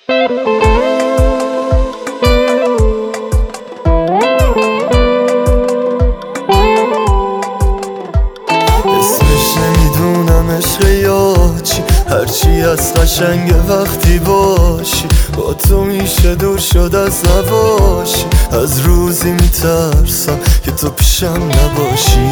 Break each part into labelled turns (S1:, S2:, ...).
S1: اسمش نمیدونم عشق یا چی، هرچی از قشنگ وقتی باشی، با تو میشه دور شد از نباشی. از روزی میترسم که تو پیشم نباشی.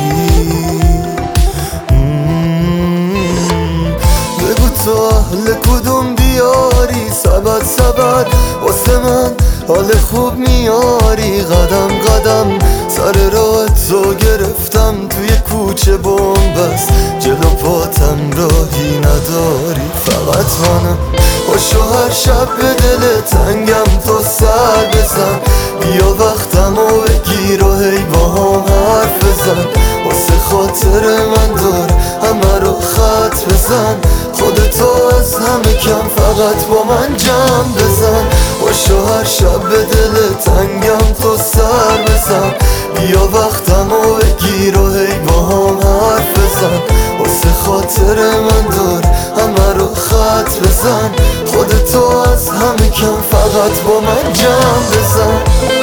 S1: بگو تو اهل کدوم دیاری، سبد واسه من حال خوب میاری. قدم قدم سر راه تو گرفتم، توی کوچه بومبست جلو پاتم راهی نداری. فقط منم باشو هر شب به دل تنگم، تو سر بزن بیا وقتمو بگیر و هی با هم حرف بزن. واسه خاطر من دور همه رو خط بزن، خودتو از همه کم فقط با من جمع بزن. باشو هر شب به دل تنگم، تو سر بزن بیا وقتمو بگیر و هی با هم حرف بزن. واسه خاطر من دور همه رو خط بزن، خودتو از همه کم فقط با من جمع بزن.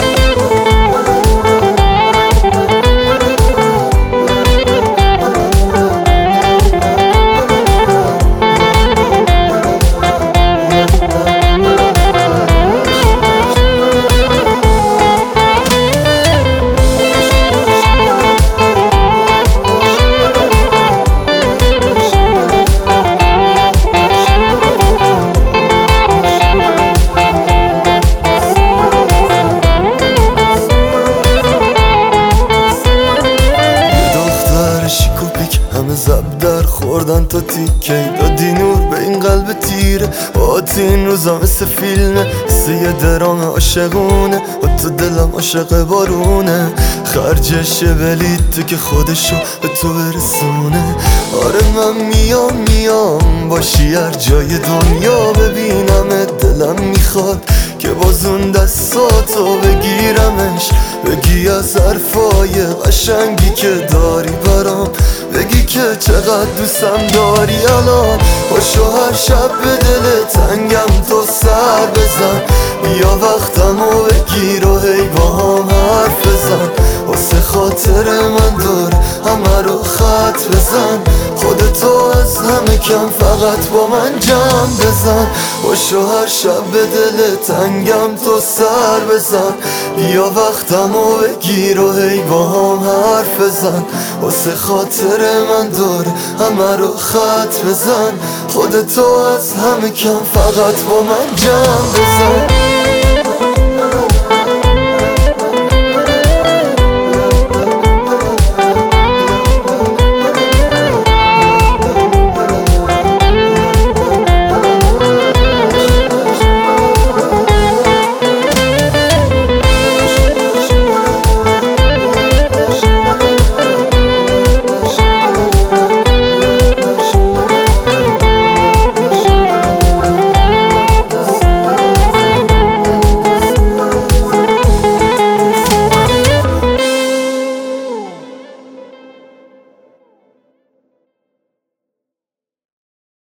S1: همه زب در خوردن تا تیکه دادی نور به این قلب تیره. باهات این روزا مثل فیلمه، مثل یه درام عاشقونه، و تو دلم عاشق بارونه. خرجشه ولی تو که خودشو به تو برسونه. آره من میام باشی هر جای دنیا ببینم. دلم میخواد که باز اون دستاتو بگیرمش، بگی از حرفای قشنگی که داری برام، بگی که چقدر دوستم داری. الان باشو هر شب به دل تنگم، تو سر بزن بیا وقتمو بگیر و هی با هم حرف بزن. واسه خاطر من دور همه رو خط بزن، خودتو از همه کم فقط با من جمع بزن. باشو هر شب به دل تنگم، تو سر بزن بیا وقتمو بگیر و هی با هم حرف بزن. واسه خاطر من دور همه رو خط بزن، خودتو از همه کم فقط با من جمع بزن.